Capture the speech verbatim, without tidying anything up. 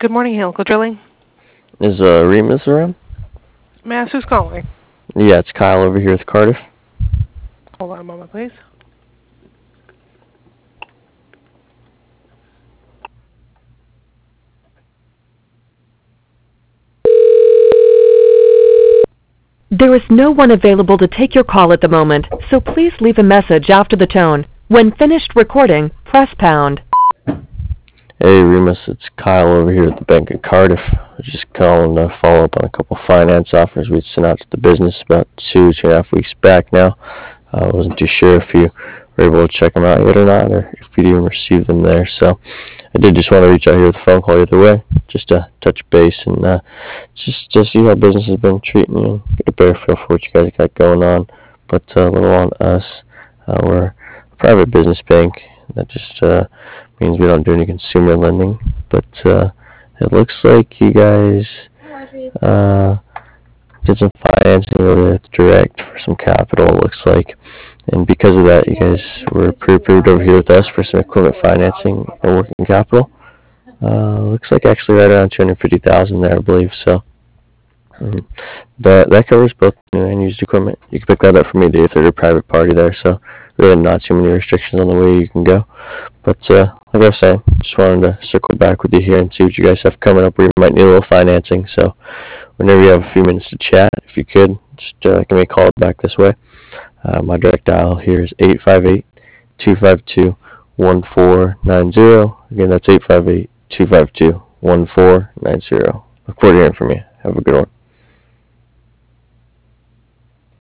Good morning, Hilco Drilling. Is uh, Remus around? May I ask who's calling? Yeah, it's Kyle over here with Cardiff. Hold on a moment, please. There is no one available to take your call at the moment, so please leave a message after the tone. When finished recording, press pound. Hey Remus, it's Kyle over here at the Bank of Cardiff. I was just calling to follow up on a couple finance offers we'd sent out to the business about two, two and a half weeks back now. I uh, wasn't too sure if you were able to check them out yet or not, or if you'd even received them there. So I did just want to reach out here with a phone call either way, just to touch base and uh, just to see how business has been treating you and get a better feel for what you guys got going on. But uh, a little on us. Uh, we're a private business bank. That just uh, means we don't do any consumer lending. But uh, it looks like you guys uh, did some financing with Direct for some capital, it looks like. And because of that, you guys were pre-approved over here with us for some equipment financing and working capital. Uh, looks like actually right around two hundred fifty thousand dollars there, I believe. So um, that that covers both new and used equipment. You can pick that up from either if they're a private party there. So really not too many restrictions on the way you can go. But uh, like I was saying, just wanted to circle back with you here and see what you guys have coming up where you might need a little financing. So whenever you have a few minutes to chat, if you could, just uh, give me a call back this way. Uh, my direct dial here is eight five eight, two five two, one four nine zero. Again, that's eight five eight, two five two, one four nine zero. Look forward to hearing from you. Have a good one.